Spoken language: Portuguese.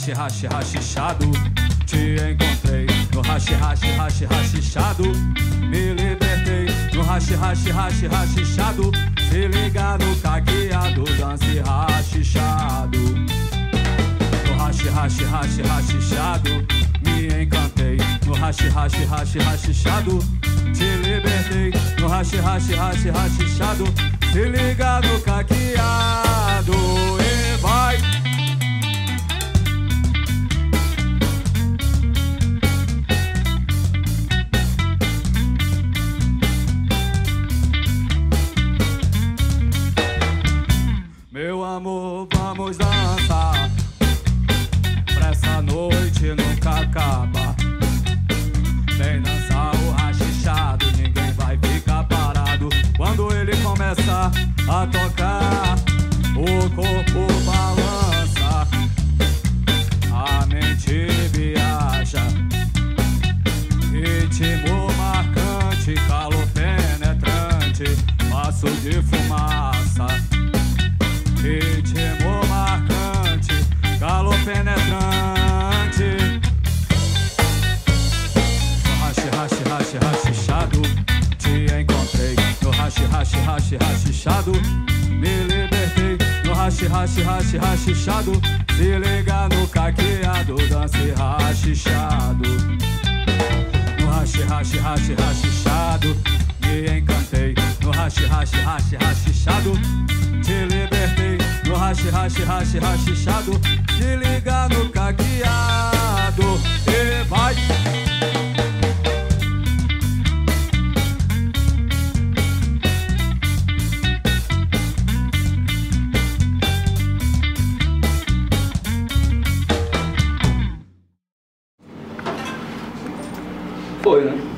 rachichado. Te encontrei no rachichado. Me libertei no rachichado. Se liga no caqueado, dance rachichado. No rachichado. Me encantei no rachichado. Te libertei no rachichado. Se liga no caqueado e vai. Meu amor, vamos dançar, pra essa noite nunca acaba. Vem dançar o rachichado, ninguém vai ficar parado. Quando ele começa a tocar, o corpo balança, a mente viaja. Ritmo marcante, calor penetrante, passo de fumaça. Ritmo marcante, calor penetrante. Rachichado, te encontrei no rachichado. Me libertei no rachichado. Se liga no caqueado, dance rachichado. No rachichado, me encantei no rachichado. Te libertei no rachichado. Se liga no caqueado e vai. Foi, né?